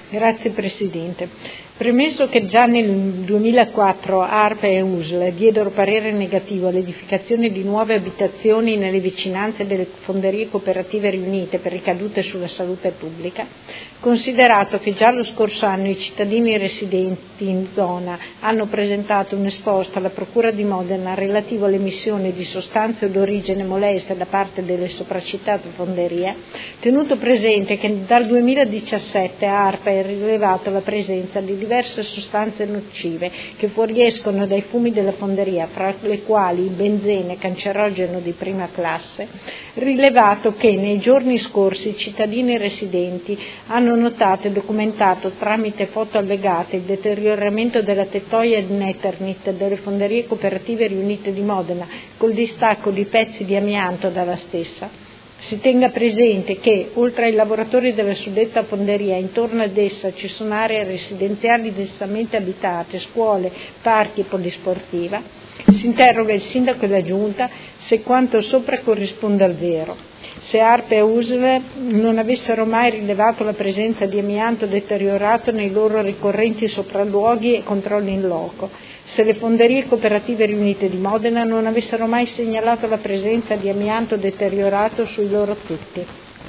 Grazie Presidente. Premesso che già nel 2004 ARPA e USL diedero parere negativo all'edificazione di nuove abitazioni nelle vicinanze delle fonderie cooperative riunite per ricadute sulla salute pubblica, considerato che già lo scorso anno i cittadini residenti in zona hanno presentato un esposto alla Procura di Modena relativo all'emissione di sostanze d'origine molesta da parte delle sopracitate fonderie, tenuto presente che dal 2017 ARPA ha rilevato la presenza di diverse sostanze nocive che fuoriescono dai fumi della fonderia, fra le quali il benzene cancerogeno di prima classe, rilevato che nei giorni scorsi i cittadini residenti hanno notato e documentato tramite foto allegate il deterioramento della tettoia in Eternit delle fonderie cooperative riunite di Modena col distacco di pezzi di amianto dalla stessa. Si tenga presente che, oltre ai lavoratori della suddetta fonderia, intorno ad essa ci sono aree residenziali densamente abitate, scuole, parchi e polisportiva. Si interroga il Sindaco e la Giunta se quanto sopra corrisponde al vero. Se ARPA e USL non avessero mai rilevato la presenza di amianto deteriorato nei loro ricorrenti sopralluoghi e controlli in loco, se le fonderie cooperative riunite di Modena non avessero mai segnalato la presenza di amianto deteriorato sui loro tetti.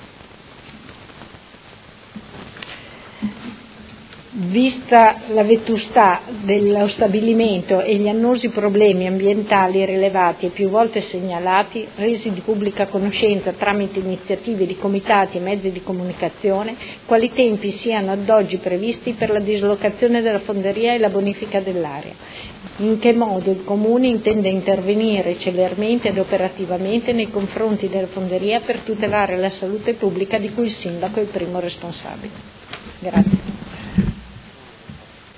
Vista la vetustà dello stabilimento e gli annosi problemi ambientali rilevati e più volte segnalati, resi di pubblica conoscenza tramite iniziative di comitati e mezzi di comunicazione, quali tempi siano ad oggi previsti per la dislocazione della fonderia e la bonifica dell'area. In che modo il Comune intende intervenire celermente ed operativamente nei confronti della fonderia per tutelare la salute pubblica di cui il Sindaco è il primo responsabile. Grazie.